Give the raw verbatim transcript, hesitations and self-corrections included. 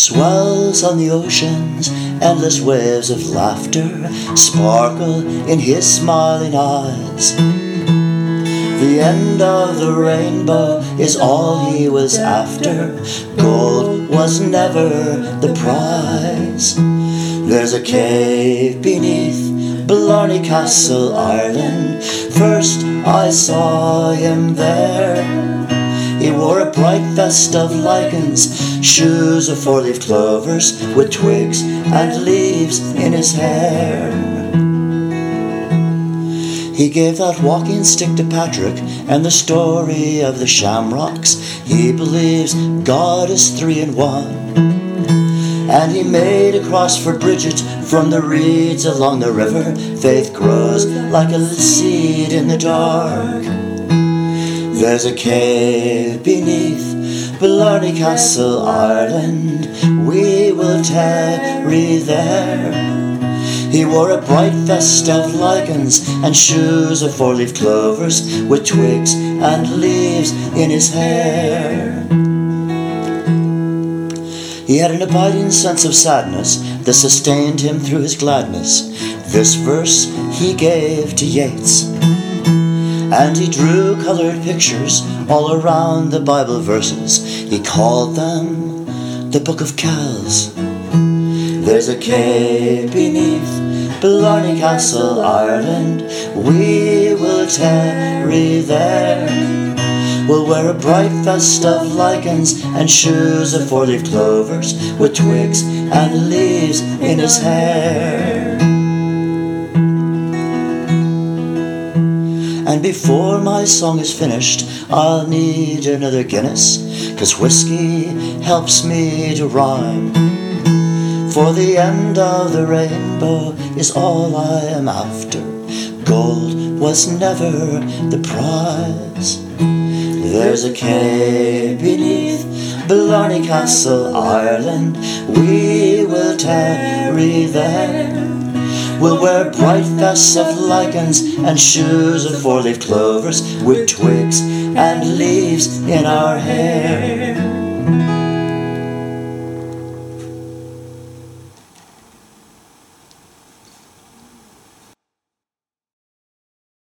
Swells on the oceans, endless waves of laughter sparkle in his smiling eyes. The end of the rainbow is all he was after. Gold was never the prize. There's a cave beneath Blarney Castle, Ireland. First I saw him there. He wore a bright vest of lichens, shoes of four-leaf clovers, with twigs and leaves in his hair. He gave that walking stick to Patrick, and the story of the shamrocks. He believes God is three in one. And he made a cross for Bridget from the reeds along the river. Faith grows like a little seed in the dark. There's a cave beneath Blarney Castle, Ireland. We will tarry there. He wore a bright vest of lichens and shoes of four-leaf clovers, with twigs and leaves in his hair. He had an abiding sense of sadness that sustained him through his gladness. This verse he gave to Yeats, and he drew coloured pictures all around the Bible verses. He called them the Book of Kells. There's a cave beneath Blarney Castle, Ireland. We will tarry there. We'll wear a bright vest of lichens and shoes of four-leaf clovers, with twigs and leaves in his hair. And before my song is finished, I'll need another Guinness, 'cause whiskey helps me to rhyme. For the end of the rainbow is all I am after. Gold was never the prize. There's a cave beneath Blarney Castle, Ireland. We will tarry there. We'll wear bright vests of lichens and shoes of four-leaf clovers, with twigs and leaves in our hair.